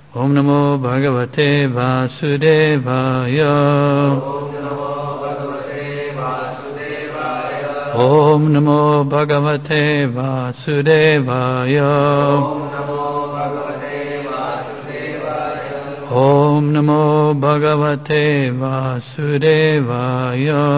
Om Namo Bhagavate Vasudevaya. Om Namo Bhagavate Vasudevaya. Om Namo Bhagavate Vasudevaya.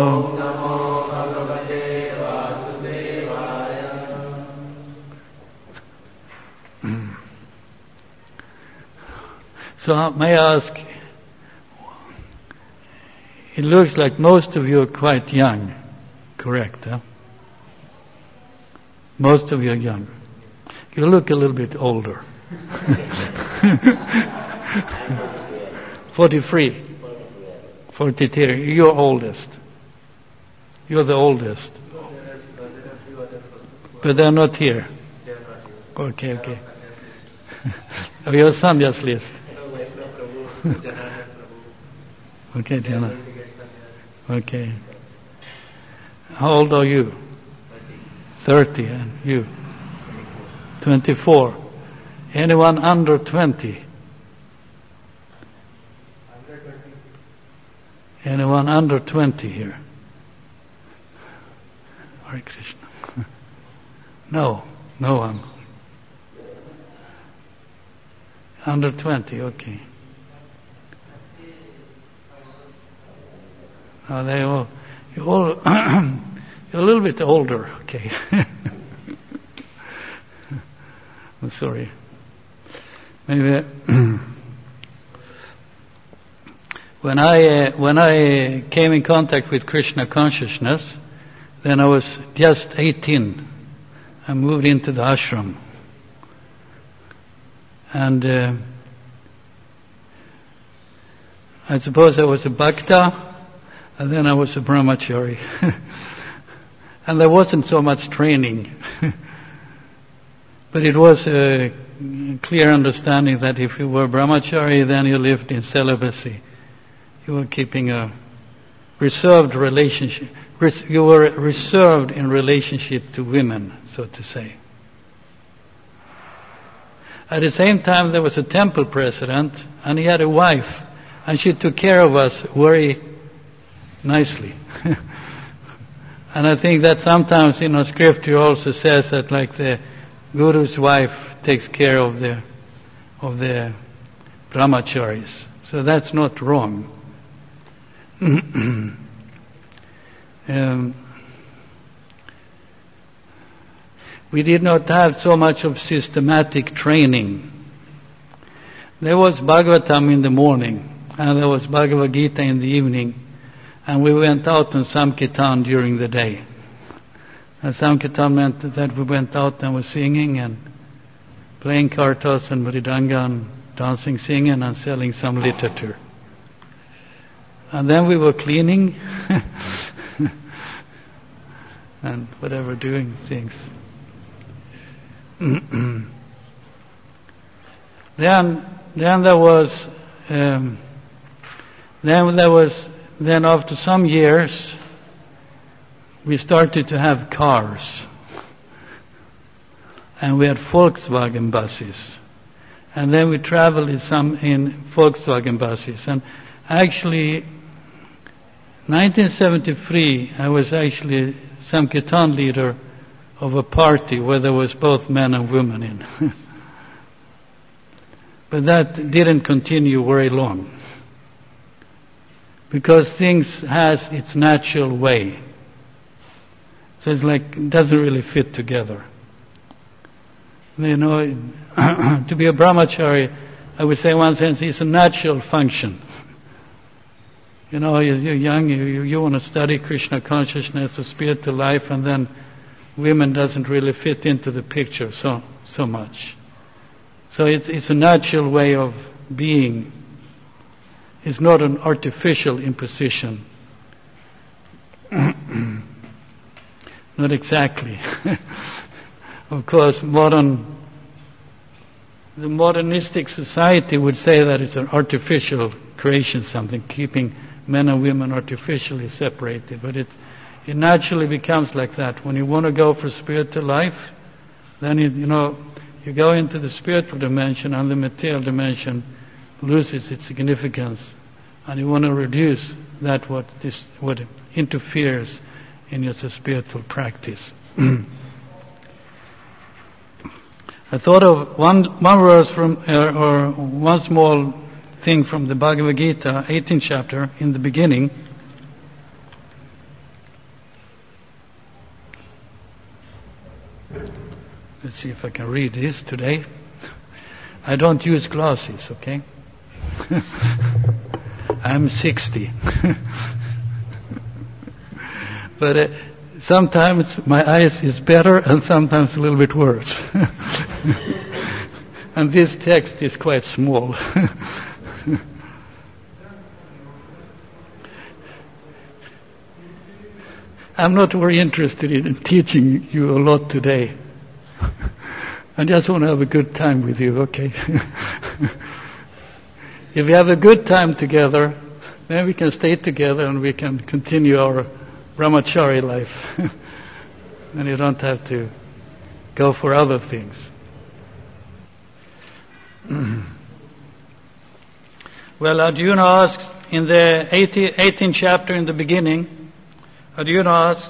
So may I ask, it looks like most of you are quite young, correct? Huh? Most of you are young. You look a little bit older. 43, 43. You're oldest. You're the oldest. But they're not here. Okay, okay. You're Sandhya's list. Okay, Jana. Okay. How old are you? 30. And you? 24. Anyone under 20? Anyone under 20 here? Hare Krishna. No one. Under 20, okay. You're all you're a little bit older, okay. I'm sorry. Maybe when I came in contact with Krishna consciousness, then I was just 18. I moved into the ashram. And I suppose I was a bhakta, and then I was a brahmachari. And there wasn't so much training. But it was a clear understanding that if you were brahmachari, then you lived in celibacy. You were keeping a reserved relationship. You were reserved in relationship to women, so to say. At the same time, there was a temple president, and he had a wife, and she took care of us very nicely. And I think that sometimes in our scripture also says that, like, the guru's wife takes care of the brahmacharis. So that's not wrong. We did not have so much of systematic training. There was Bhagavatam in the morning, and there was Bhagavad Gita in the evening, and we went out on Sankirtan during the day. And Sankirtan meant that we went out and were singing and playing kartas and mridanga and dancing, singing, and selling some literature. And then we were cleaning and whatever, doing things. Then after some years, we started to have cars, and we had Volkswagen buses, and then we traveled in Volkswagen buses. And actually, 1973, I was actually Sankirtan leader of a party where there was both men and women in. But that didn't continue very long, because things has its natural way. So it's like, it doesn't really fit together. You know, to be a brahmachari, I would say in one sense, it's a natural function. You know, you're young, you want to study Krishna consciousness or spiritual life, and then women doesn't really fit into the picture so much. So it's a natural way of being. It's not an artificial imposition. Not exactly. Of course, the modernistic society would say that it's an artificial creation, something, keeping men and women artificially separated. But it naturally becomes like that. When you want to go for spiritual life, then you go into the spiritual dimension and the material dimension loses its significance, and you want to reduce that what interferes in your spiritual practice. I thought of one verse from, or one small thing from the Bhagavad Gita, 18th chapter, in the beginning. Let's see if I can read this today. I don't use glasses, okay? I'm 60. But sometimes my eyes is better and sometimes a little bit worse. And this text is quite small. I'm not very interested in teaching you a lot today. I just want to have a good time with you, okay? If we have a good time together, then we can stay together and we can continue our brahmachari life. And you don't have to go for other things. Well, Arjuna asks in the 18th chapter in the beginning, Arjuna asks,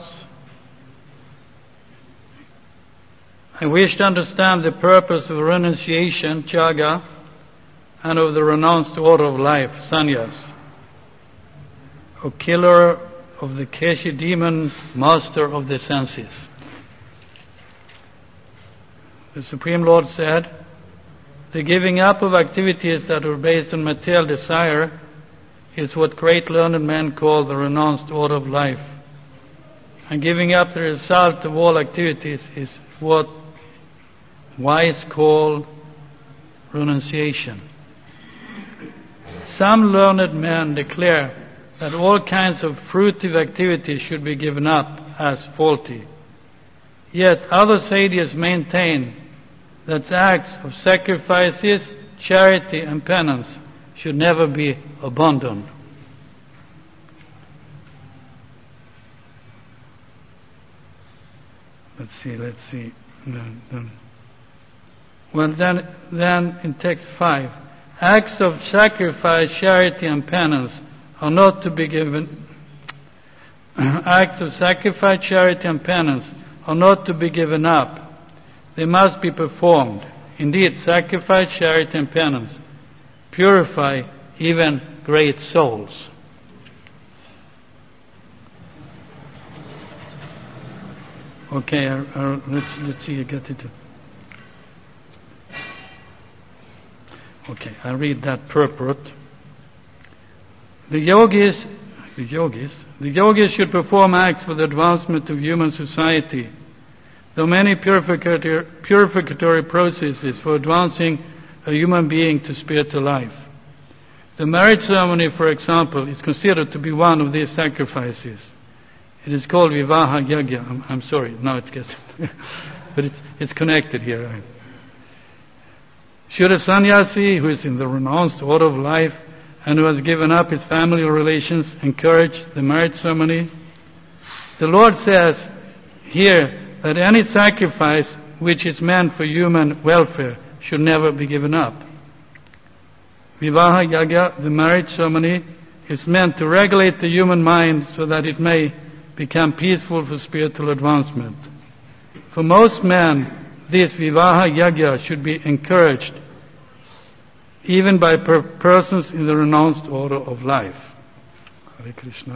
I wish to understand the purpose of renunciation, tyaga, and of the renounced order of life, sannyas. O killer of the Keshi demon, master of the senses. The Supreme Lord said, the giving up of activities that are based on material desire is what great learned men call the renounced order of life. And giving up the result of all activities is what wise call renunciation. Some learned men declare that all kinds of fruitive activities should be given up as faulty. Yet other sages maintain that acts of sacrifices, charity and penance should never be abandoned. Let's see. Well, then in text 5, acts of sacrifice, charity and penance are not to be given. Acts of sacrifice, charity and penance are not to be given up. They must be performed. Indeed, sacrifice, charity and penance purify even great souls. Okay, let's see, I get it. Okay, I'll read that purport. The yogis should perform acts for the advancement of human society. Though many purificatory processes for advancing a human being to spiritual life. The marriage ceremony, for example, is considered to be one of these sacrifices. It is called Vivaha Yagya. I'm sorry, now it gets but it's connected here. Should a sannyasi who is in the renounced order of life and who has given up his family relations encourage the marriage ceremony? The Lord says here that any sacrifice which is meant for human welfare should never be given up. Vivaha Yagya, the marriage ceremony, is meant to regulate the human mind so that it may become peaceful for spiritual advancement. For most men, this Vivaha Yagya should be encouraged even by persons in the renounced order of life. Hare Krishna.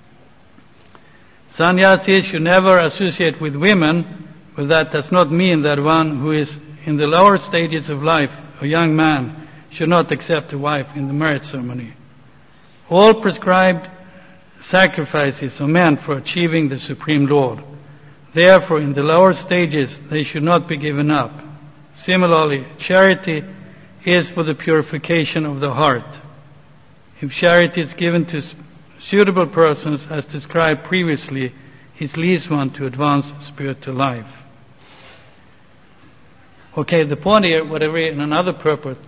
Sannyasis should never associate with women, but that does not mean that one who is in the lower stages of life, a young man, should not accept a wife in the marriage ceremony. All prescribed sacrifices are meant for achieving the Supreme Lord. Therefore, in the lower stages, they should not be given up. Similarly, charity is for the purification of the heart. If charity is given to suitable persons, as described previously, it leads one to advance spiritual life. Okay, the point here, whatever in another purport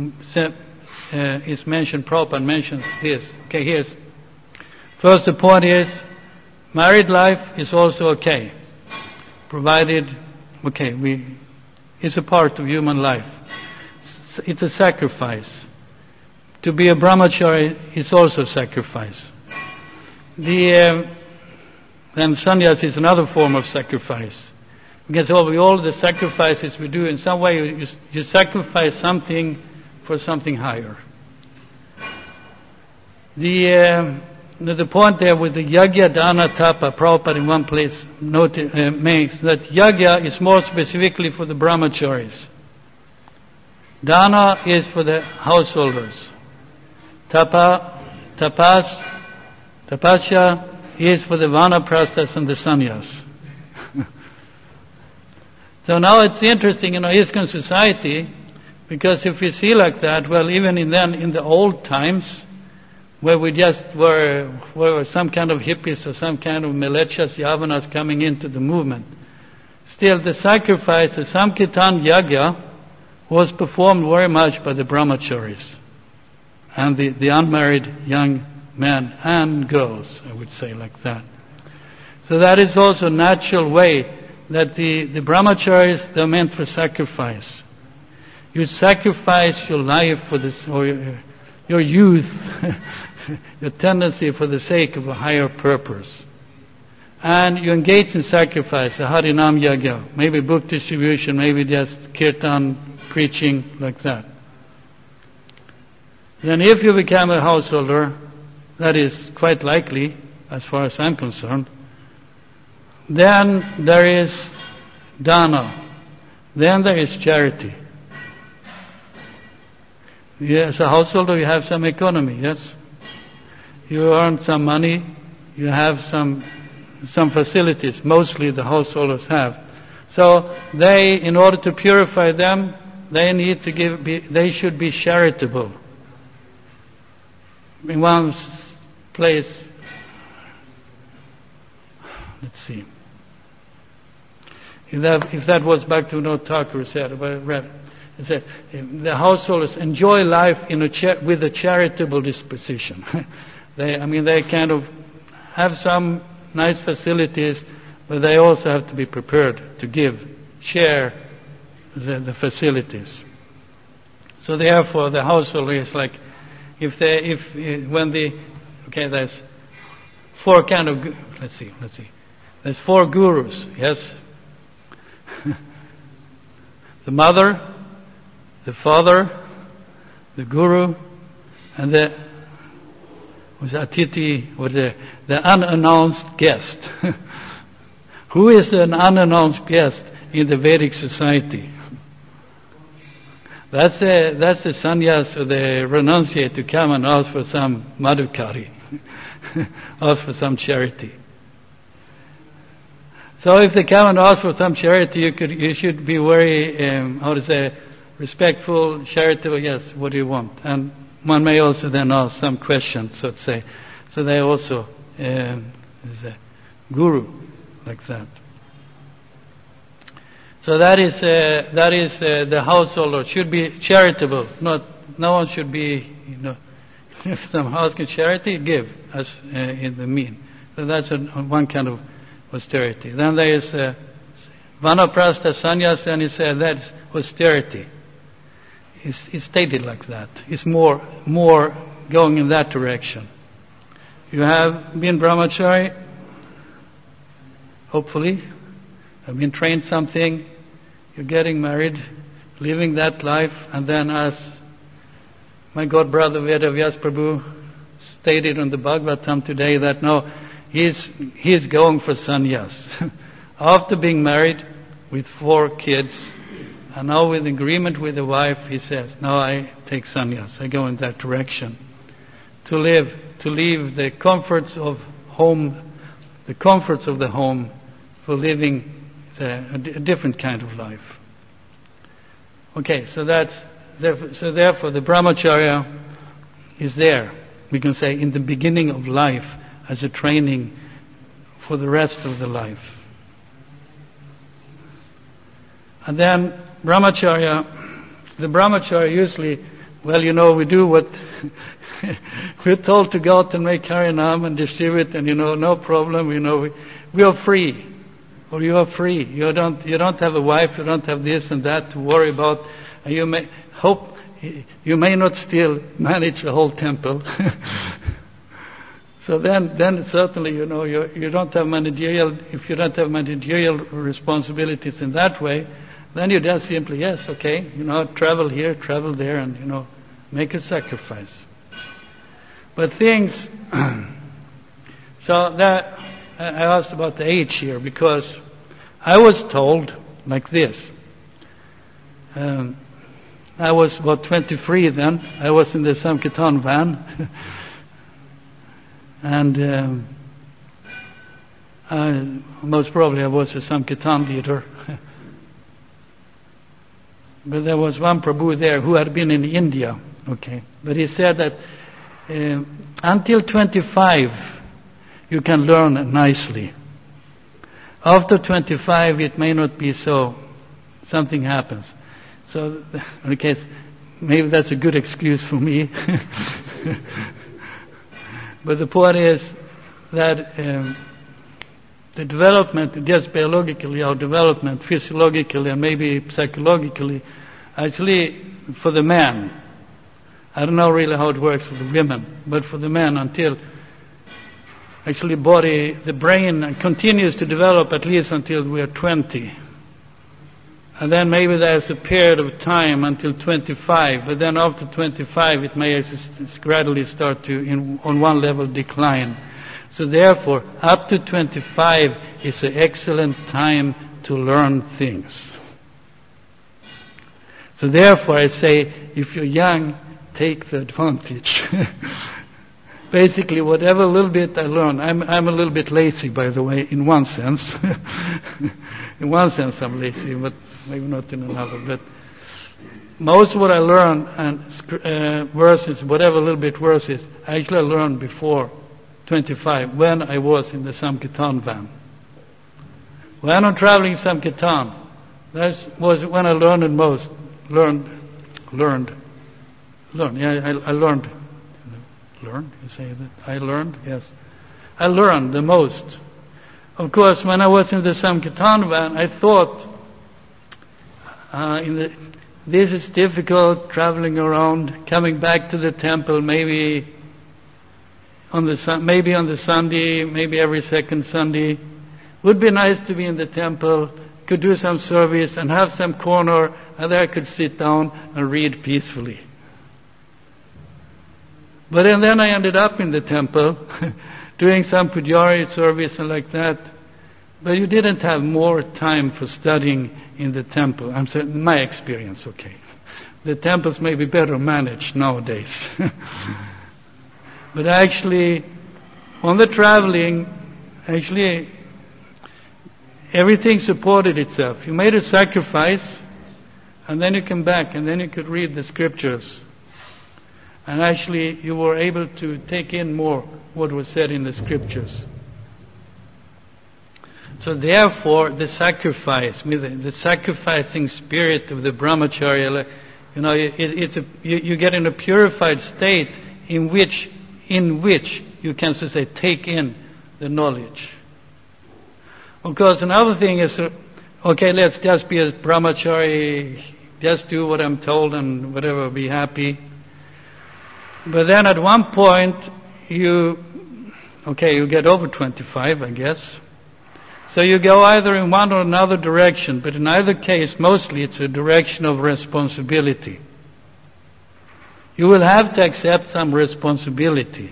is mentioned, Prabhupada mentions this. Okay, here's first the point is, married life is also okay, provided, is a part of human life. It's a sacrifice. To be a brahmachari is also a sacrifice. Then sannyas is another form of sacrifice. Because all the sacrifices we do, in some way you sacrifice something for something higher. The point there with the yagya, dana, tapa, Prabhupada in one place makes that yagya is more specifically for the brahmacharis. Dana is for the householders. Tapasya is for the vanaprasthas and the sannyas. So now it's interesting in ISKCON society, because if you see like that, well, even in the old times, where we just were some kind of hippies or some kind of milechas, yavanas coming into the movement, still the sacrifice, the Sankirtan Yagya, was performed very much by the brahmacharis and the unmarried young men and girls, I would say like that. So that is also a natural way that the brahmacharis, they're meant for sacrifice. You sacrifice your life for this, or your youth, your tendency for the sake of a higher purpose. And you engage in sacrifice, a Harinam Yagya, maybe book distribution, maybe just kirtan, preaching, like that. Then if you become a householder, that is quite likely, as far as I'm concerned, then there is dana, then there is charity. As a householder, you have some economy, yes? You earn some money, you have some facilities, mostly the householders have. So they, in order to purify them, they should be charitable. In one place, let's see. If that was back to what Thakur said, he said, the householders enjoy life with a charitable disposition. They kind of have some nice facilities, but they also have to be prepared to share the facilities. So therefore, the householder is like, there's 4 kind of, let's see. There's 4 gurus, yes? The mother, the father, the guru, and the atiti, or the unannounced guest. Who is an unannounced guest in the Vedic society? That's the sannyas or the renunciate to come and ask for some madhukari, ask for some charity. So if they come and ask for some charity, you should be very, respectful, charitable. Yes, what do you want? And one may also then ask some questions, so to say. So they also is a guru like that. So that is the householder should be charitable. No one should be, if some asking charity, give as in the mean. So that's one kind of austerity. Then there is vanaprastha sannyas, and he said that's austerity. It's stated like that. It's more going in that direction. You have been brahmachari, hopefully, have been trained something, you're getting married, living that life, and then as my god brother Vedavyas Prabhu stated on the Bhagavatam today that no, he's going for sannyas. After being married with 4 kids, and now with agreement with the wife, he says, no, I take sannyas, I go in that direction. To leave the comforts of home, for living a different kind of life. Okay, so therefore the brahmacharya is there, we can say, in the beginning of life as a training for the rest of the life. And then the brahmacharya usually, we do what we're told to go out and make Harinam and distribute, and no problem, we are free. or you are free. You don't have a wife, you don't have this and that to worry about. And you may not still manage the whole temple. So then certainly, you don't have if you don't have managerial responsibilities in that way, then you just simply, yes, okay, travel here, travel there, and, make a sacrifice. But things, so that, I asked about the age here, because I was told like this. I was about 23 then. I was in the Sankirtan van. And most probably I was a Sankirtan leader. But there was one Prabhu there who had been in India. Okay. But he said that until 25 you can learn nicely. After 25 it may not be so. Something happens. So, in the case, maybe that's a good excuse for me. But the point is that the development, just biologically, our development, physiologically and maybe psychologically, actually for the man, I don't know really how it works for the women, but for the man until actually the brain continues to develop at least until we are 20. And then maybe there's a period of time until 25, but then after 25 it may gradually start to, on one level, decline. So therefore, up to 25 is an excellent time to learn things. So therefore I say, if you're young, take the advantage. Basically, whatever little bit I learn, I'm a little bit lazy, by the way, in one sense. In one sense I'm lazy, but maybe not in another. But most of what I learn, and verses, whatever little bit verses, I actually learned before 25, when I was in the Sankirtan van. When I'm traveling Sankirtan, that was when I learned the most. Learned. Yeah, I learned. Learned? You say that? I learned? Yes. I learned the most. Of course, when I was in the Sankirtan van, I thought, this is difficult, traveling around, coming back to the temple, maybe on the Sunday, maybe every second Sunday. Would be nice to be in the temple, could do some service and have some corner, and there I could sit down and read peacefully. But then I ended up in the temple, doing some pujari service and like that. But you didn't have more time for studying in the temple. I'm saying, in my experience, okay. The temples may be better managed nowadays. But actually, on the traveling, everything supported itself. You made a sacrifice, and then you come back, and then you could read the scriptures. And actually, you were able to take in more what was said in the scriptures. So therefore, the sacrifice, the sacrificing spirit of the brahmacharya, you get in a purified state in which you can, so to say, take in the knowledge. Of course, another thing is, okay, let's just be a brahmachari, just do what I'm told and whatever, be happy. But then at one point, you get over 25, I guess. So you go either in one or another direction, but in either case, mostly it's a direction of responsibility. You will have to accept some responsibility.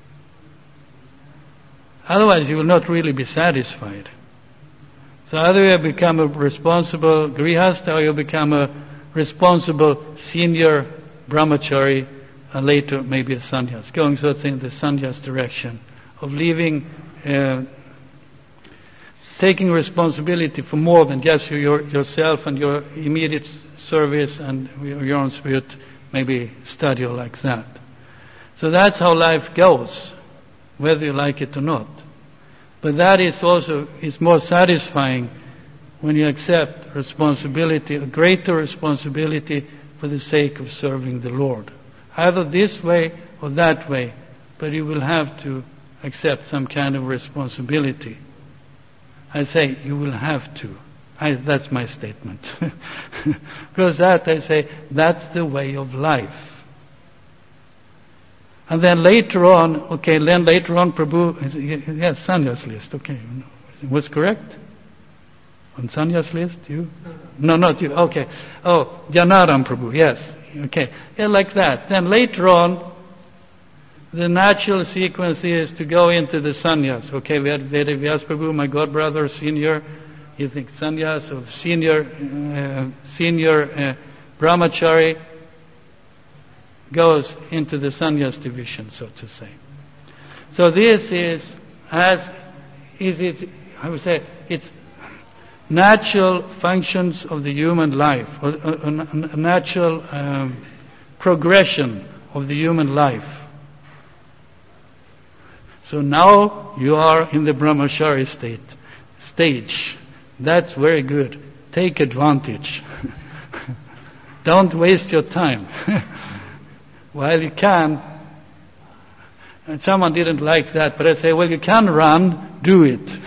Otherwise, you will not really be satisfied. So either you become a responsible grihastha or you become a responsible senior brahmachari, and later maybe a sannyas, going so to say in the sannyas direction of leaving, taking responsibility for more than just yourself and your immediate service and your own spirit, maybe study or like that. So that's how life goes, whether you like it or not. But that is more satisfying when you accept responsibility, a greater responsibility for the sake of serving the Lord. Either this way or that way, but you will have to accept some kind of responsibility. I say, you will have to. That's my statement. Because that, I say, that's the way of life. And then later on, Prabhu, yes, sannyas list, okay. Was correct? On sannyas list, you? No, not you, okay. Oh, Janaram Prabhu, yes, okay. Yeah, like that. Then later on, the natural sequence is to go into the sannyas. Okay, we had Vedavyas Prabhu, my godbrother, senior, you think sannyas, or senior brahmachari, goes into the sannyas division, so to say. So this is, it's natural functions of the human life, or a natural progression of the human life. So now you are in the brahmachari stage. That's very good. Take advantage. Don't waste your time. While you can, and someone didn't like that, but I say, well, you can run, do it.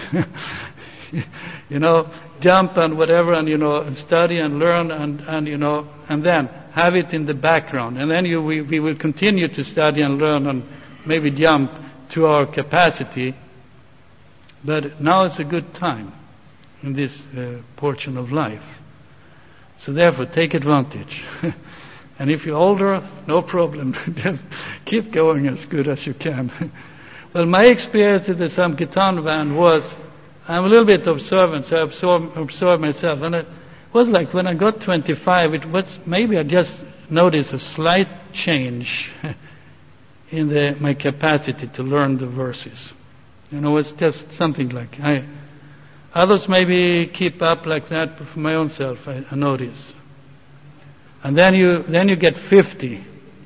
Jump and whatever, and study and learn, and then have it in the background. And then we will continue to study and learn and maybe jump to our capacity. But now it's a good time in this portion of life. So therefore, take advantage. And if you're older, no problem. Just keep going as good as you can. Well, my experience at the Sankirtan van was, I'm a little bit observant, so I observe myself. And it was like when I got 25, it was maybe I just noticed a slight change in my capacity to learn the verses. It's just something like others maybe keep up like that, but for my own self, I notice. And then you get 50.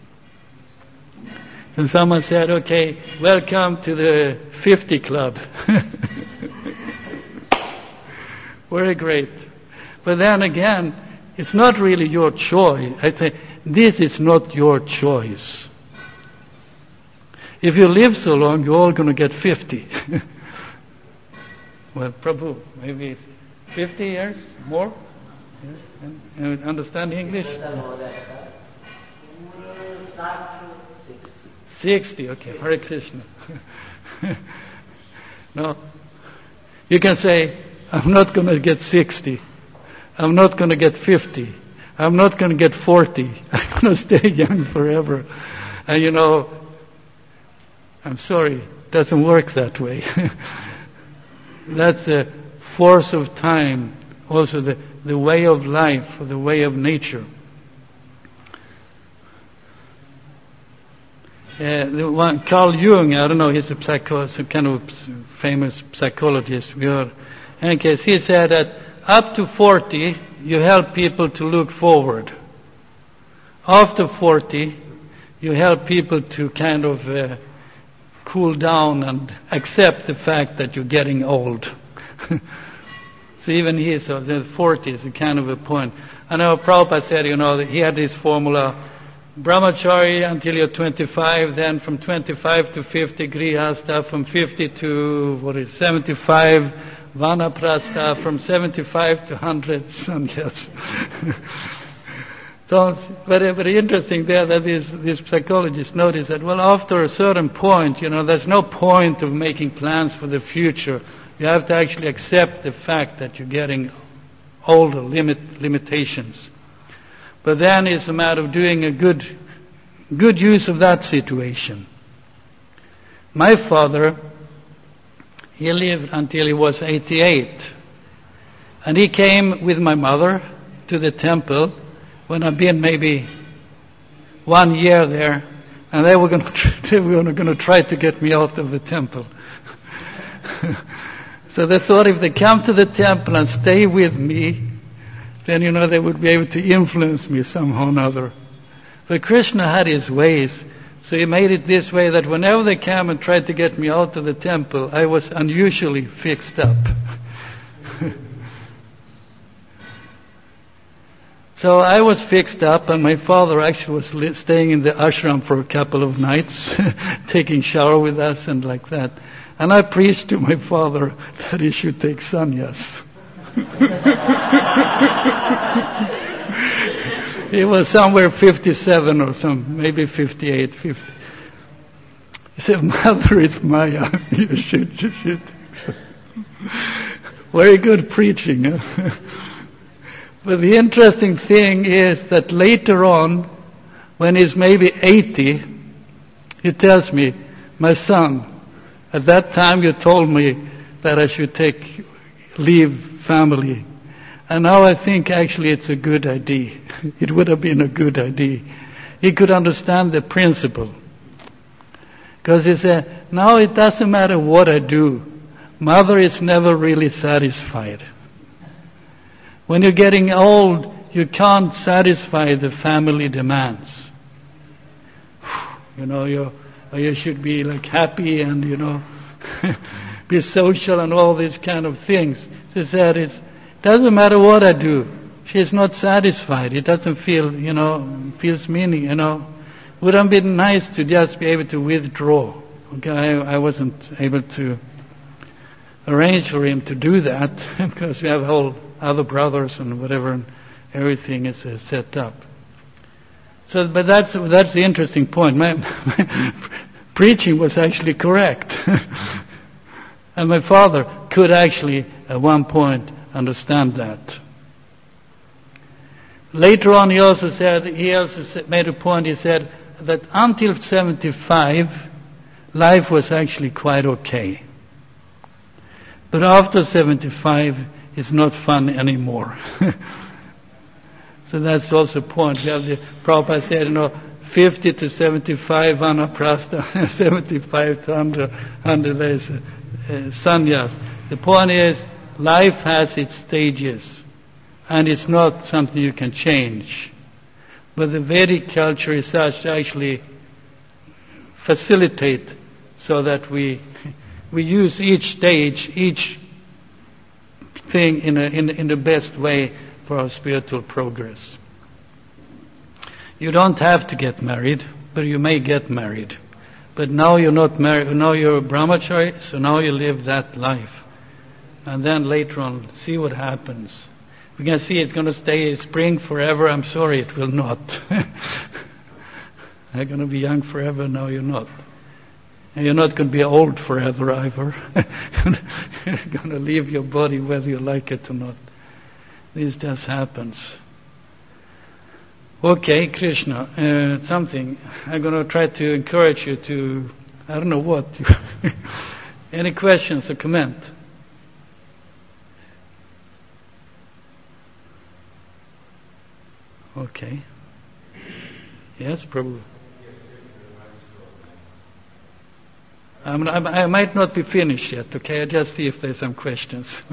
So someone said, okay, welcome to the 50 club. Very great. But then again, it's not really your choice. I say, this is not your choice. If you live so long, you're all going to get 50. Well, Prabhu, maybe 50 years more? Yes, and understand English? 60, okay, Hare Krishna. No, you can say, I'm not going to get 60. I'm not going to get 50. I'm not going to get 40. I'm going to stay young forever. And I'm sorry, it doesn't work that way. That's a force of time, also the way of life, or the way of nature. The one, Carl Jung, I don't know, he's some kind of famous psychologist. In any case, he said that up to 40, you help people to look forward. After 40, you help people to kind of cool down and accept the fact that you're getting old. So even he says that 40 is a kind of a point. I know Prabhupada said, he had this formula, brahmachari until you're 25, then from 25 to 50 grihastha, from 50 to 75 vanaprastha, from 75 to 100 sannyas. So it's very, very interesting there that these psychologists notice that, well, after a certain point, there's no point of making plans for the future. You have to actually accept the fact that you're getting older, limitations. But then it's a matter of doing a good use of that situation. My father, he lived until he was 88. And he came with my mother to the temple when I'd been maybe 1 year there, and they were going to try to get me out of the temple. So they thought if they come to the temple and stay with me, then they would be able to influence me somehow or another. But Krishna had his ways, so he made it this way that whenever they came and tried to get me out of the temple, I was unusually fixed up. So I was fixed up, and my father actually was staying in the ashram for a couple of nights, taking shower with us and like that. And I preached to my father that he should take sannyas. He was somewhere 57 or something, maybe 58, 50. He said, Mother, it's Maya. You should take sannyas. Very good preaching. Huh? But the interesting thing is that later on, when he's maybe 80, he tells me, my son, at that time you told me that I should leave family. And now I think actually it's a good idea. It would have been a good idea. He could understand the principle. Because he said, now it doesn't matter what I do. Mother is never really satisfied. When you're getting old, you can't satisfy the family demands. You know, you should be like happy and, you know, be social and all these kind of things. She said, it doesn't matter what I do. She's not satisfied. It doesn't feel, you know, feels meaning, you know. Would have been nice to just be able to withdraw. Okay, I wasn't able to arrange for him to do that because we have whole other brothers and whatever, and everything is set up. So, but that's the interesting point. My preaching was actually correct. And my father could actually, at one point, understand that. Later on, he also made a point, he said that until 75, life was actually quite okay. But after 75, it's not fun anymore. So that's also a point. We have the Prabhupada said, you know, 50 to 75 anaprastha, 75 to 100 days sannyas. The point is, life has its stages, and it's not something you can change. But the Vedic culture is such to actually facilitate so that we use each stage, each thing in the best way for our spiritual progress. You don't have to get married, but you may get married. But now you're not married, now you're a brahmachari, so now you live that life. And then later on, see what happens. We can see it's going to stay spring forever. I'm sorry, it will not. You're going to be young forever, now you're not. And you're not going to be old forever either. You're going to leave your body whether you like it or not. This just happens. Okay, Krishna, something. I'm going to try to encourage you to, I don't know what. Any questions or comment? Okay. Yes, Prabhu. I might not be finished yet, okay? I'll just see if there's some questions.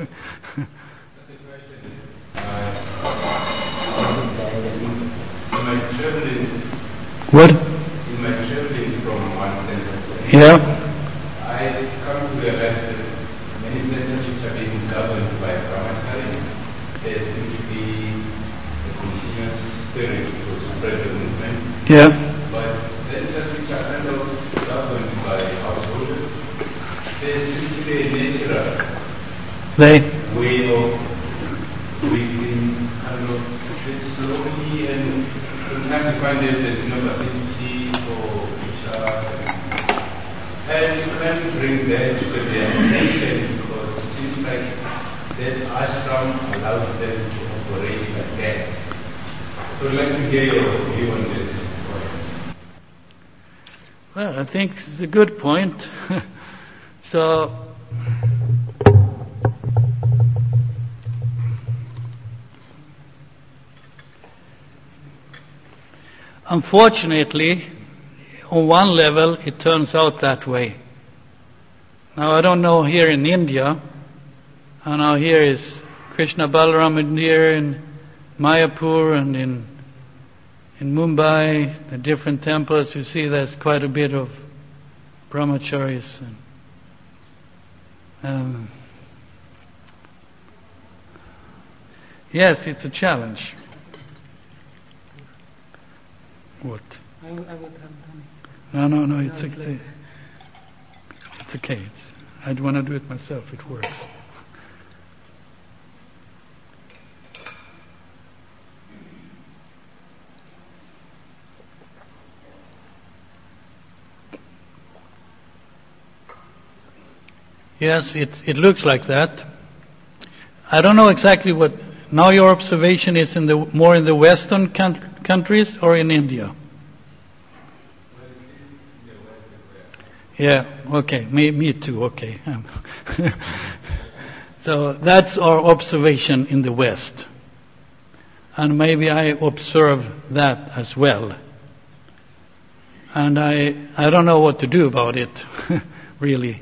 My travelings. What? In my travelings from one center to another, Yeah. I come to realize that many centers which are being governed by brahmacharis, there seems to be a continuous spirit to spread the movement. Yeah. But centers which are kind of governed by householders, there seems to be a natural way of doing things, kind of slowly, and sometimes you find that there's no facility for vichars, and you can't bring that to their attention because it seems like that ashram allows them to operate like that. So I'd like to hear your view on this point. Well, I think it's a good point. So, unfortunately, on one level, it turns out that way. Now, I don't know here in India. I know here is Krishna Balaram Mandir in Mayapur and in Mumbai, the different temples. You see there's quite a bit of brahmacharis. Yes, it's a challenge. What? I would have done it. No, it's okay. It's okay. I'd want to do it myself. It works. Yes, it looks like that. I don't know exactly what. Now your observation is more in the Western countries or in India? Yeah, okay, me too, okay. So that's our observation in the West. And maybe I observe that as well. And I don't know what to do about it, really.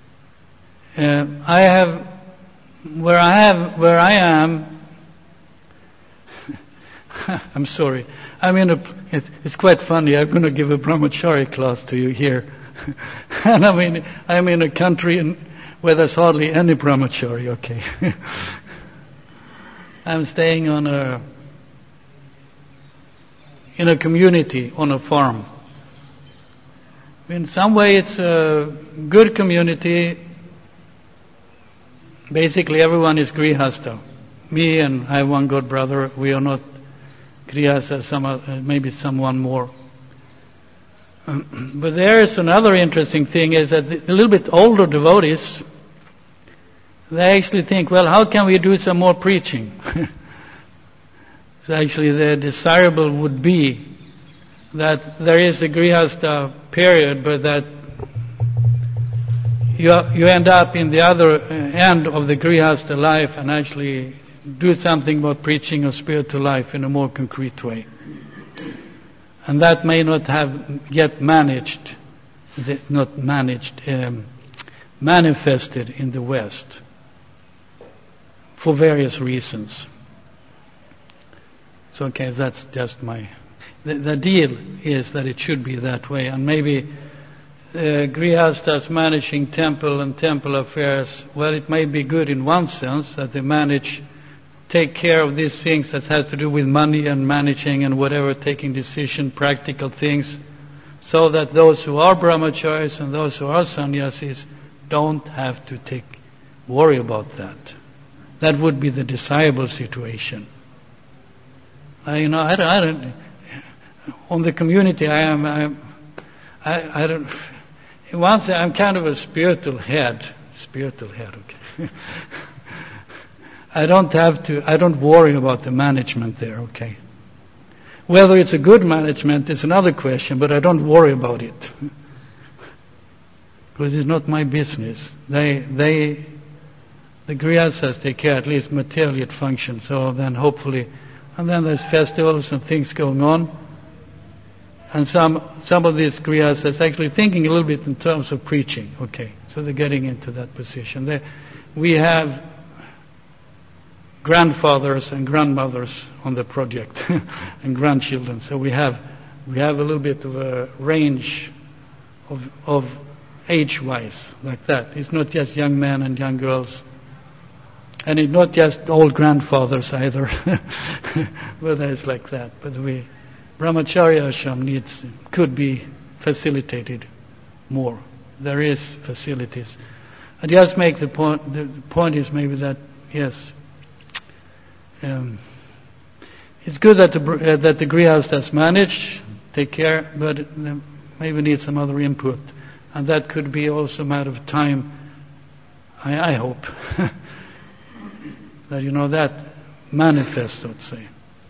Where I am, I'm sorry. It's quite funny. I'm going to give a brahmachari class to you here. And I'm in a country where there's hardly any brahmachari, okay. I'm staying in a community, on a farm. In some way it's a good community. Basically everyone is grihasta. Me and I have one god brother. We are not grihasta, maybe someone more. But there is another interesting thing is that the little bit older devotees, they actually think, well, how can we do some more preaching? So actually the desirable would be that there is a grihasta period, but that you end up in the other end of the grihasta life and actually do something about preaching of spiritual life in a more concrete way. And that may not have yet manifested in the West for various reasons. So okay, that's just the deal is that it should be that way, and maybe grihastas managing temple and temple affairs, well, it may be good in one sense that they take care of these things that has to do with money and managing and whatever, taking decision, practical things, so that those who are brahmacharis and those who are sannyasis don't have to worry about that. That would be the desirable situation. I don't. On the community, I don't. Once I'm kind of a spiritual head. Okay. I don't worry about the management there, okay. Whether it's a good management is another question, but I don't worry about it. Because it's not my business. The grihastas take care, at least materially it functions, so then hopefully, and then there's festivals and things going on. And some of these grihastas actually thinking a little bit in terms of preaching, okay. So they're getting into that position. We have grandfathers and grandmothers on the project and grandchildren. So we have a little bit of a range of age-wise like that. It's not just young men and young girls. And it's not just old grandfathers either. But it's like that. But Brahmacharya ashram could be facilitated more. There is facilities. I just make the point. The point is maybe that yes, it's good that the grihastas manage, take care, but maybe need some other input, and that could be also a matter of time. I hope that that manifests, let's say.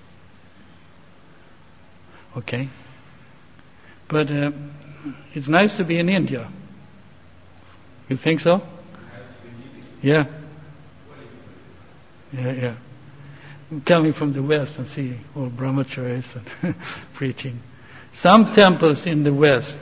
Okay, but it's nice to be in India. You think so? Yeah. Yeah. I'm coming from the West and see all brahmacharis and preaching. Some temples in the West,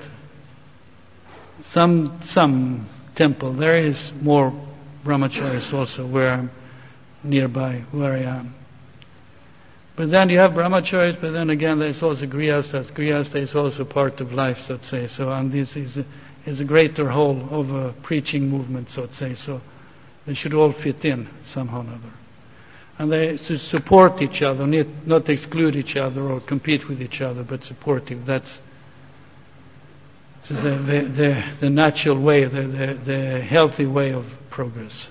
some temple, there is more brahmacharis also where I'm nearby, where I am. But then you have brahmacharis, but then again there's also grihastas. Grihasta is also part of life, so to say. So, and this is a greater whole of a preaching movement, so to say. So they should all fit in somehow or another. And they should support each other, not exclude each other or compete with each other, but supportive. This is the natural way, the healthy way of progress.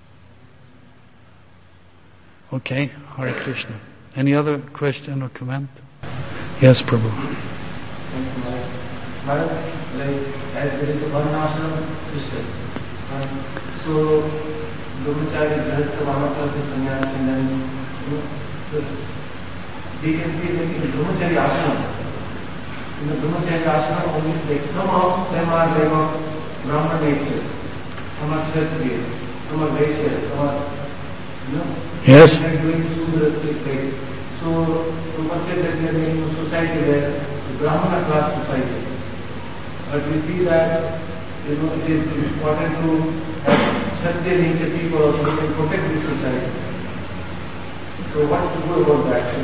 Okay, Hare Krishna. Any other question or comment? Yes, Prabhu. Maharaj, like as there is a varnashram system, so brahmachari, grihastha, vanaprastha, sannyas, and then so we can see that in brahmachari ashram, in the brahmachari ashram only like some of them are like of Brahman nature, some are kshatriya, some are vaishya, some are Yes. they are doing Sudrastic like so to consider that they are in a society where the Brahmana class society. But we see that it is important to have Kshatriya nature people also who can protect this society. So what to do about that?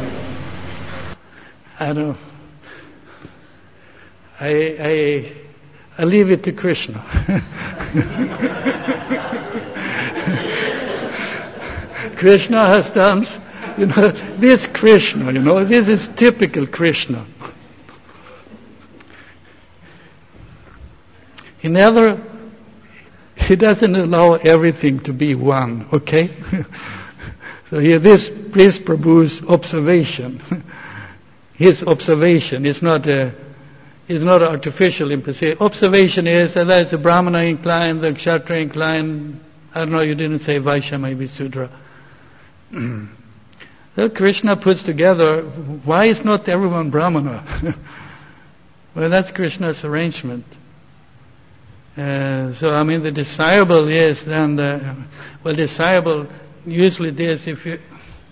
I don't. I leave it to Krishna. Krishna has done, this Krishna, this is typical Krishna. He doesn't allow everything to be one, okay? So here this is Prabhu's observation. His observation is not artificial imposition. Observation is that there's a Brahmana inclined, the Kshatriya inclined, I don't know, you didn't say Vaishya, maybe Sudra. Well, Krishna puts together, why is not everyone Brahmana? Well, that's Krishna's arrangement. The desirable is then desirable usually is if you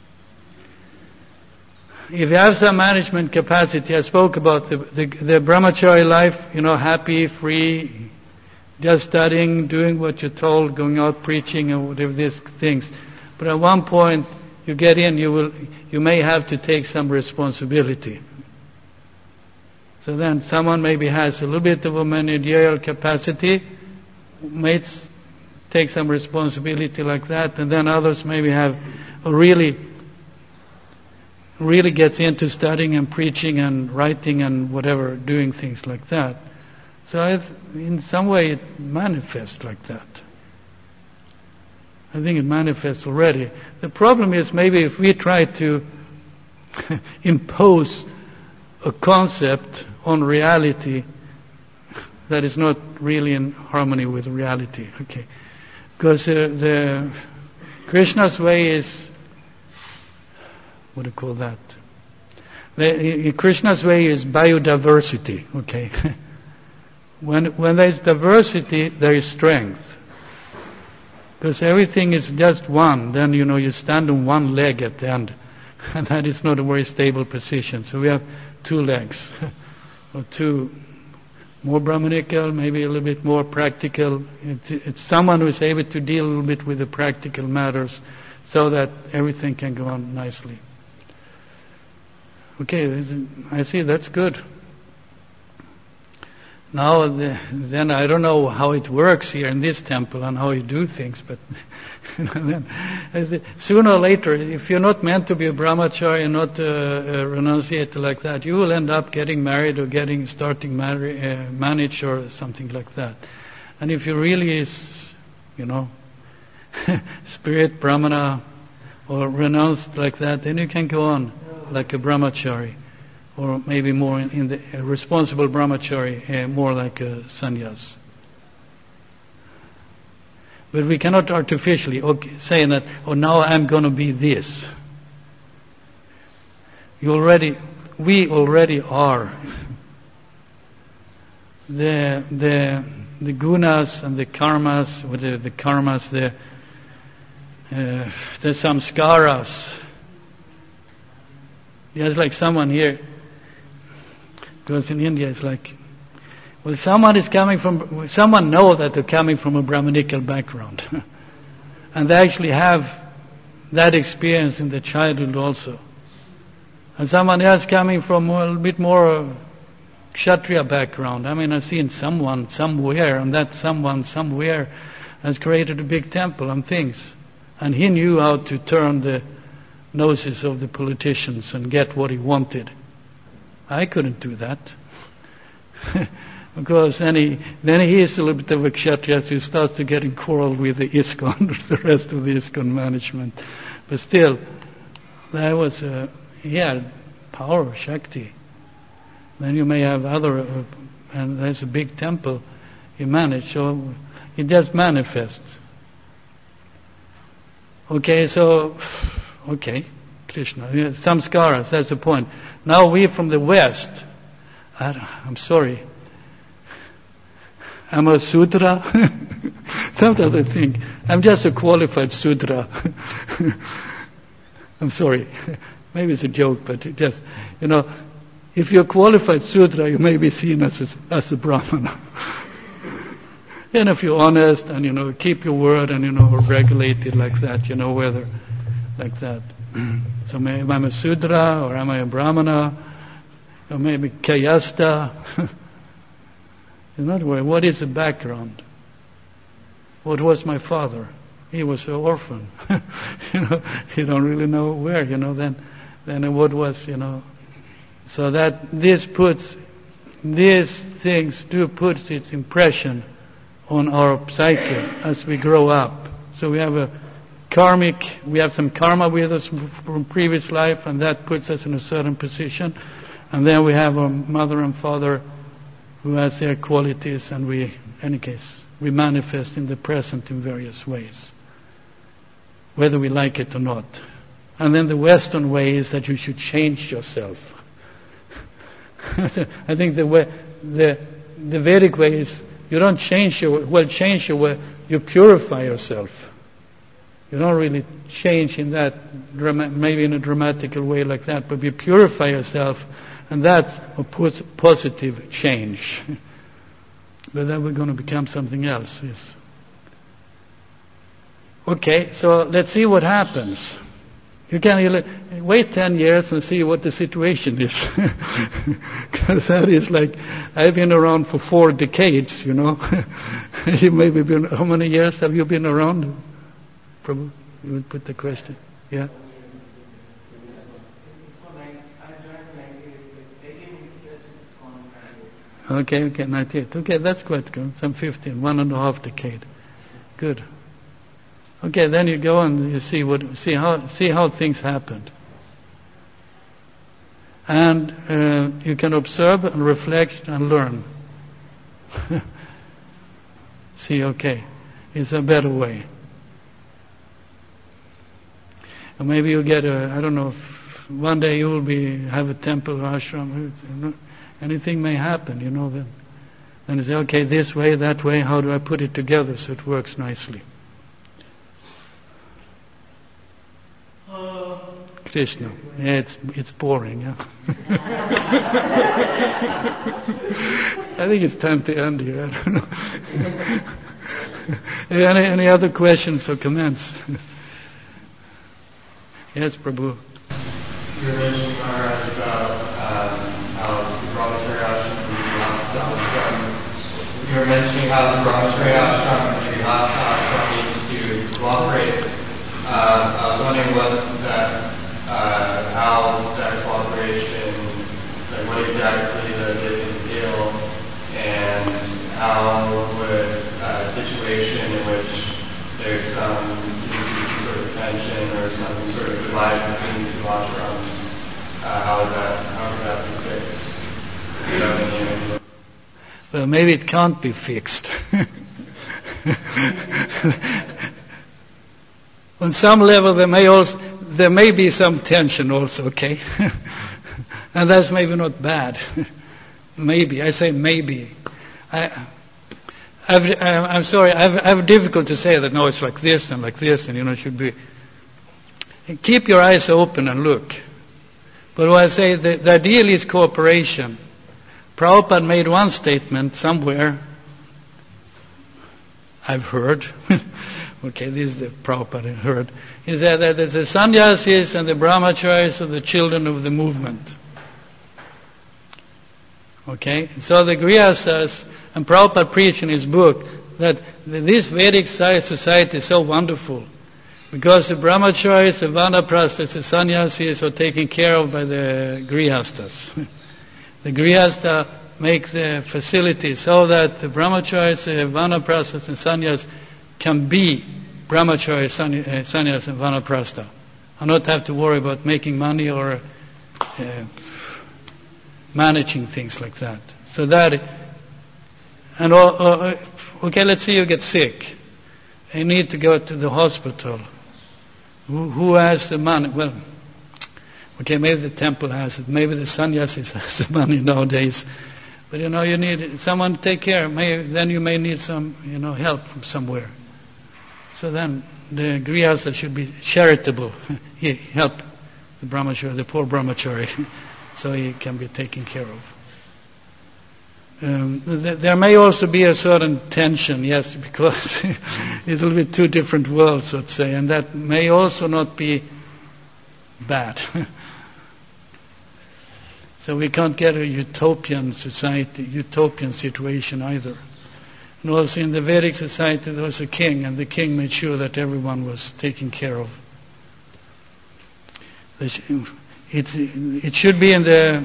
have some management capacity. I spoke about the brahmachari life, happy, free, just studying, doing what you're told, going out preaching and whatever these things. But at one point you get in, you may have to take some responsibility. So then someone maybe has a little bit of a managerial capacity, mates take some responsibility like that, and then others maybe have really gets into studying and preaching and writing and whatever, doing things like that. So in some way it manifests like that. I think it manifests already. The problem is maybe if we try to impose a concept on reality that is not really in harmony with reality. Okay, because the Krishna's way is, what do you call that? Krishna's way is biodiversity. Okay, when there is diversity, there is strength. Because everything is just one, then you stand on one leg at the end, and that is not a very stable position. So we have two legs, or two more Brahmanical, maybe a little bit more practical. It's someone who is able to deal a little bit with the practical matters so that everything can go on nicely. Okay, I see, that's good. Now, then I don't know how it works here in this temple and how you do things, but then, sooner or later, if you're not meant to be a brahmachari and not a renunciator like that, you will end up getting married or starting manage or something like that. And if you really is, spirit brahmana or renounced like that, then you can go on like a brahmachari. Or maybe more in the responsible brahmachari, more like a sannyas. But we cannot artificially say that, now I'm going to be this. We already are. The gunas and the karmas, or the karmas, the samskaras. There's like someone here. Because in India it's like, someone know that they're coming from a Brahmanical background. And they actually have that experience in the childhood also. And someone else coming from a little bit more Kshatriya background. I've seen someone somewhere, and that someone somewhere has created a big temple and things. And he knew how to turn the noses of the politicians and get what he wanted. I couldn't do that. Because then he is a little bit of a kshatriya, so he starts to get in quarrel with the ISKCON, the rest of the ISKCON management. But still, that was he had power, Shakti. Then you may have other, and there's a big temple he managed, so he just manifests. Okay, Krishna, samskaras, that's the point. Now we from the West, I'm sorry, I'm a Sudra. Sometimes I think, I'm just a qualified Sudra. I'm sorry, maybe it's a joke, but it just, if you're a qualified Sudra, you may be seen as a Brahmana. And if you're honest and, keep your word and, regulate it like that, whether like that. So maybe I'm a Sudra, or am I a Brahmana, or maybe Kayasta. In other words, what is the background? What was my father? He was an orphan. You don't really know where, then what was, So that these things do put its impression on our psyche as we grow up. So we have we have some karma with us from previous life, and that puts us in a certain position. And then we have our mother and father who has their qualities, and we manifest in the present in various ways, whether we like it or not. And then the Western way is that you should change yourself. I think the Vedic way is you don't change your way, you purify yourself. You don't really change in that, maybe in a dramatical way like that, but you purify yourself, and that's a positive change. But then we're going to become something else. Yes. Okay, so let's see what happens. You can wait 10 years and see what the situation is. Because that is like, I've been around for 4 decades, You maybe been, how many years have you been around? Prabhu, you would put the question. Yeah? Okay, 98. Okay, that's quite good. Some 15, 1.5 decade. Good. Okay, then you go and you see how things happened. And you can observe and reflect and learn. See, okay, it's a better way. And maybe you'll get I don't know, one day you will have a temple or ashram. Anything may happen, then. And you say, okay, this way, that way, how do I put it together so it works nicely? Krishna. Yeah, it's boring, yeah. I think it's time to end here. I don't know. Any other questions or comments? Yes, Prabhu. You were mentioning, Maharaj, about how the Brahmacharya ashram you were mentioning how the Brahmacharya ashram and the Grihastha ashram needs to cooperate. I was wondering how that cooperation, like what exactly does it entail, and how would a situation in which there's some sort of tension or some sort of divide between the 2 ashrams, how would that be fixed? You know what I mean? Well, maybe it can't be fixed. On some level, there may be some tension also, okay? And that's maybe not bad. Maybe, I say maybe. I'm sorry, I have difficult to say that, no, it's like this, and it should be. Keep your eyes open and look. But when I say the ideal is cooperation, Prabhupada made one statement somewhere, I've heard, okay, this is the Prabhupada heard, he said that the sannyasis and the brahmacharis are the children of the movement. Okay, so the grihasthas, and Prabhupada preached in his book that this Vedic society is so wonderful because the brahmacharis, the vanaprasthas, the sannyasis are taken care of by the grihasthas. The grihastha make the facilities so that the brahmacharis, vanaprasthas and sannyas can be brahmachari, sannyas and vanaprastha, and not have to worry about making money or managing things like that. So that, and okay, let's say you get sick. You need to go to the hospital. Who has the money? Well, okay, maybe the temple has it. Maybe the sannyasis has the money nowadays. But you need someone to take care. Then you may need some, help from somewhere. So then the grihastha should be charitable. He help the brahmachari, the poor brahmachari, so he can be taken care of. There may also be a certain tension, yes, because it will be two different worlds, so to say, and that may also not be bad. So we can't get a utopian society, utopian situation either. And also in the Vedic society there was a king, and the king made sure that everyone was taken care of. It should be in the...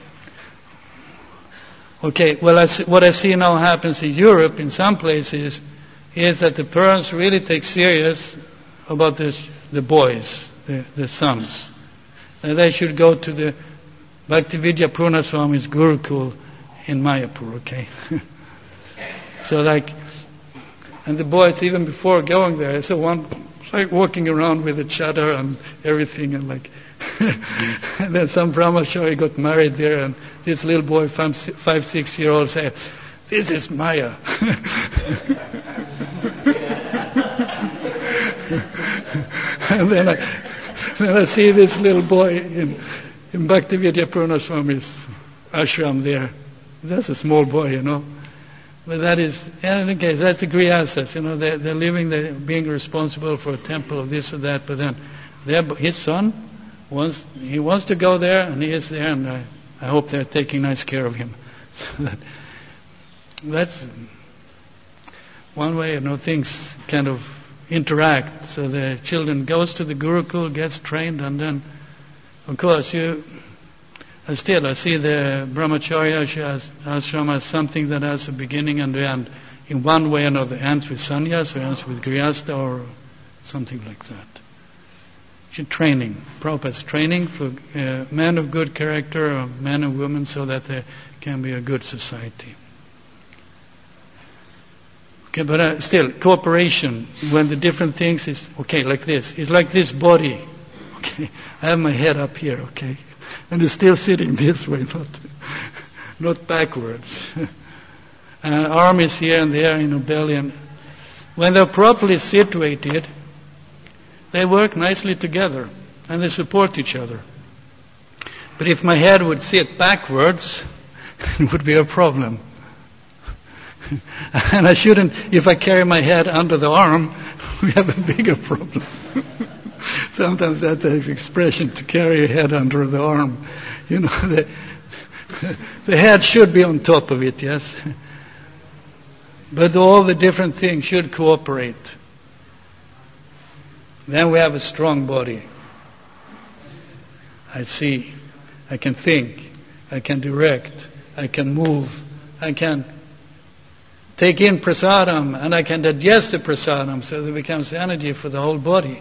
Okay, well, what I see now happens in Europe, in some places, is that the parents really take serious about the boys, the sons. And they should go to the Bhaktividya Purna Swami's Gurukul in Mayapur, okay? So and the boys, even before going there, so one, like walking around with a chadar and everything, and and then some brahmachari got married there, and this little boy, 5-6-year-old, said, "This is Maya." And then I see this little boy in Bhaktividya Purna Swami's ashram there. That's a small boy, But that is, in any case, that's the grihasthas. They're living, they're being responsible for a temple of this or that, but then his son wants to go there, and he is there, and I hope they're taking nice care of him. So that's one way, things kind of interact. So the children goes to the Gurukul, gets trained, and then, of course, I see the brahmacharya ashram as something that has a beginning and end. In one way or another, ends with sannyas, or ends with grihastha, or something like that. Training, Prabhupada's training for men of good character, or men and women, so that there can be a good society. Okay, but still, cooperation, when the different things is, okay, like this. It's like this body. Okay, I have my head up here, okay, and it's still sitting this way, not backwards. Arm is here and there in a belly, and when they're properly situated, they work nicely together, and they support each other. But if my head would sit backwards, it would be a problem. And I shouldn't, if I carry my head under the arm, we have a bigger problem. Sometimes that's the expression, to carry your head under the arm. The head should be on top of it, yes. But all the different things should cooperate. Then we have a strong body. I see, I can think, I can direct, I can move, I can take in prasadam, and I can digest the prasadam, so that it becomes energy for the whole body.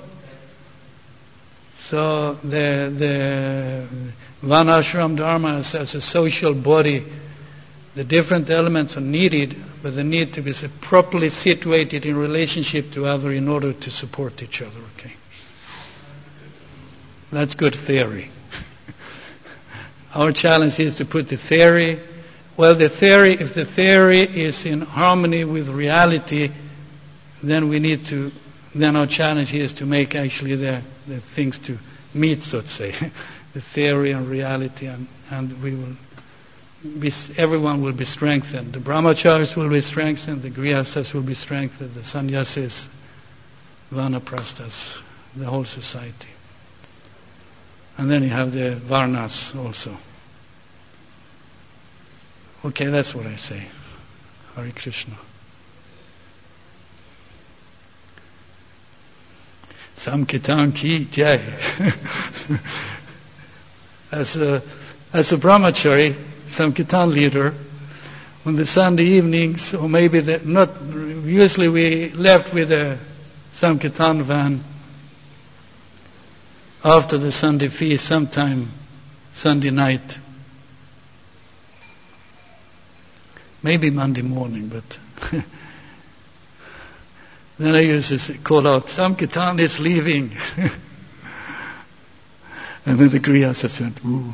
So the Varnashram Dharma as a social body, the different elements are needed, but they need to be properly situated in relationship to other in order to support each other. Okay, that's good theory. Our challenge is to put the theory. Well, if the theory is in harmony with reality, then our challenge is to make actually the things to meet, so to say, the theory and reality, and we will. Everyone will be strengthened. The brahmacharis will be strengthened, the grihasthas will be strengthened, the sannyasis, vanaprasthas, the whole society. And then you have the varnas also. Okay, that's what I say. Hare Krishna. Samkitan ki jai. As a brahmachari, Samkitan leader, on the Sunday evenings, or maybe usually we left with a Sankirtan van after the Sunday feast, sometime Sunday night. Maybe Monday morning, but then I used to call out, Sankirtan is leaving. And then the Grihasthas went, ooh.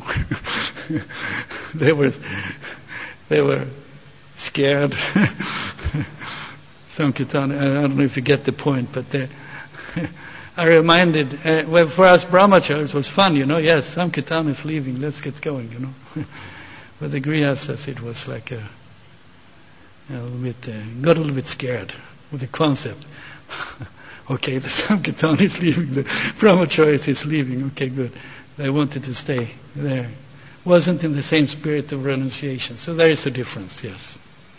They were scared. Sankirtan, I don't know if you get the point, but I reminded, well, for us brahmacharis it was fun, yes, Sankirtan is leaving, let's get going, But the Grihasthas, it was like got a little bit scared with the concept. Okay, the Sankirtan is leaving, the brahmacharis is leaving, okay, good. They wanted to stay there. Wasn't in the same spirit of renunciation. So there is a difference, yes.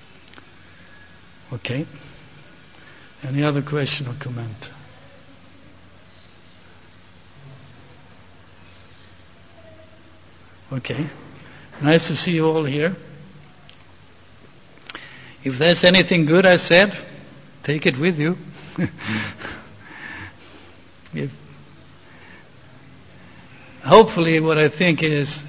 Okay. Any other question or comment? Okay. Nice to see you all here. If there's anything good I said, take it with you. Hopefully what I think is,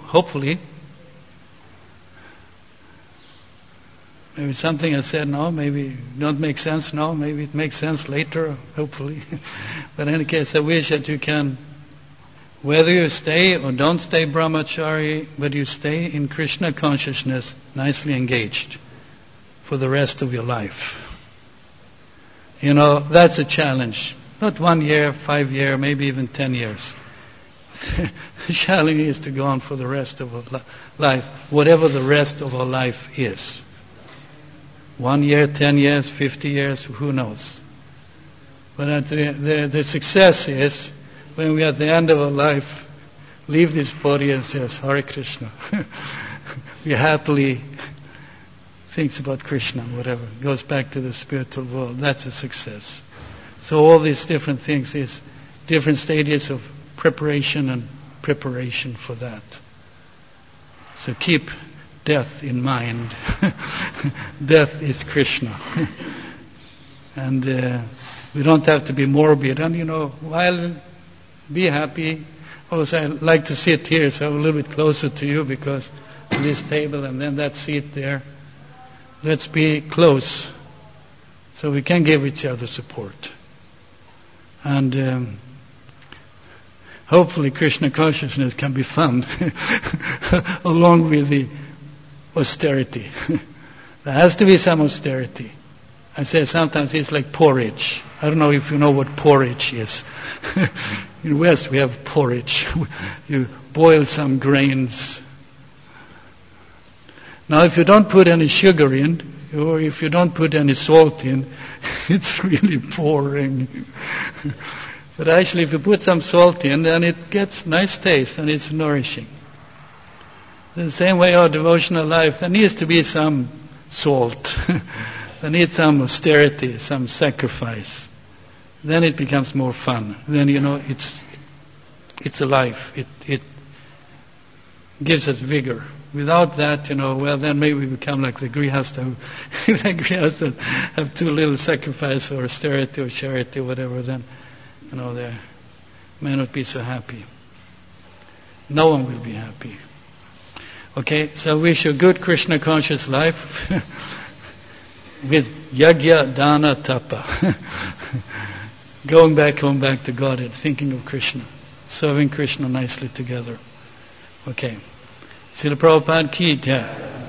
maybe something I said now, maybe don't make sense now, maybe it makes sense later, hopefully. But in any case, I wish that you can, whether you stay or don't stay brahmachari, but you stay in Krishna consciousness, nicely engaged for the rest of your life. That's a challenge. Not 1 year, 5 years, maybe even 10 years. The challenge is to go on for the rest of our life, whatever the rest of our life is. 1 year, 10 years, 50 years, who knows? But the success is when we at the end of our life leave this body and says, Hare Krishna. We happily thinks about Krishna, whatever, goes back to the spiritual world. That's a success. So all these different things is different stages of preparation for that. So keep death in mind. Death is Krishna. And we don't have to be morbid. And while be happy. Also, I like to sit here, so I'm a little bit closer to you because of this table and then that seat there. Let's be close so we can give each other support. And hopefully Krishna consciousness can be fun along with the austerity. There has to be some austerity. I say sometimes it's like porridge. I don't know if you know what porridge is. In West we have porridge. You boil some grains. Now if you don't put any sugar in, or if you don't put any salt in, it's really boring. But actually if you put some salt in, then it gets nice taste and it's nourishing. The same way our devotional life, there needs to be some salt. There needs some austerity, some sacrifice. Then it becomes more fun. Then it's alive. It gives us vigor. Without that, then maybe we become like the Grihastha. If the Grihasthas have too little sacrifice or austerity or charity or whatever, then they may not be so happy. No one will be happy. Okay, so I wish you a good Krishna conscious life with yagya, dana, tapa. Going back home, back to Godhead, thinking of Krishna, serving Krishna nicely together. Okay. Srila Prabhupada ki jai.